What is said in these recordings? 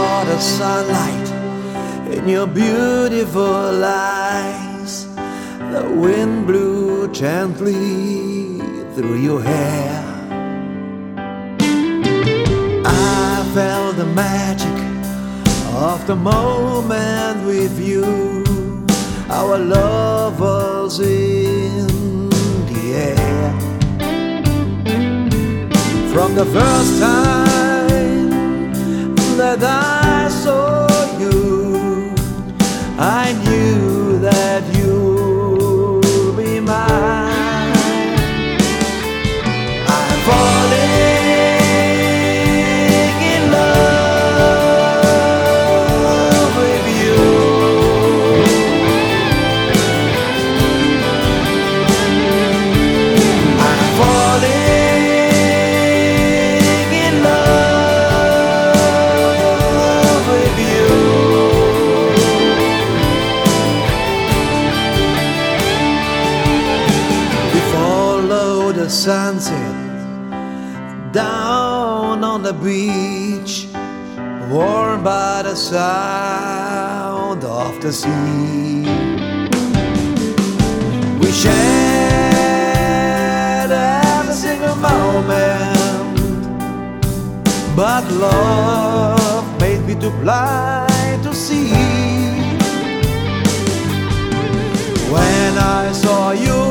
saw the sunlight in your beautiful eyes. The wind blew gently through your hair. I felt the magic of the moment with you. Our love was in the air. From the first time that I saw you, I knew that you'd be mine. I'm falling in love with you. I'm falling in love with you. We follow the sunset down on the beach, warmed by the sound of the sea. We shared every single moment, but love made me too blind to see. When I saw you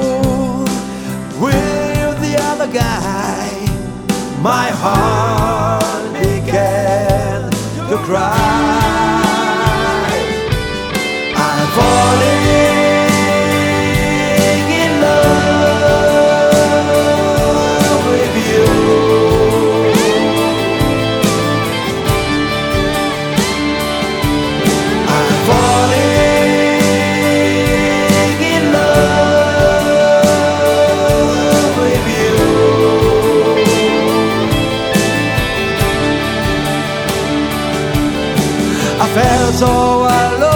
with the other guy, my heart began to cry. I'm falling in love with you. I'm falling in love with you. I felt so alone